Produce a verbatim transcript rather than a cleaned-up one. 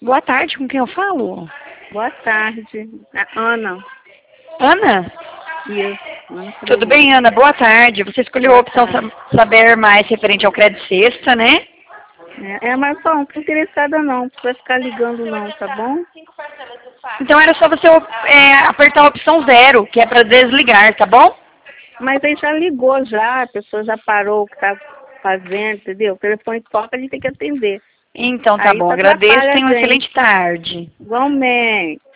Boa tarde, com quem eu falo? Boa tarde. É Ana. Ana? Isso. Ana Tudo bem, Ana? Boa tarde. Você escolheu a opção sa saber mais referente ao crédito sexta, né? É, é, mas só, não tô interessada não. Não precisa ficar ligando não, tá bom? Então era só você é, apertar a opção zero, que é para desligar, tá bom? Mas aí já ligou já, a pessoa já parou o que tá fazendo, entendeu? O telefone toca, a gente tem que atender. Então tá Aí bom, isso agradeço. atrapalha Tenha a uma gente. excelente tarde. Igualmente.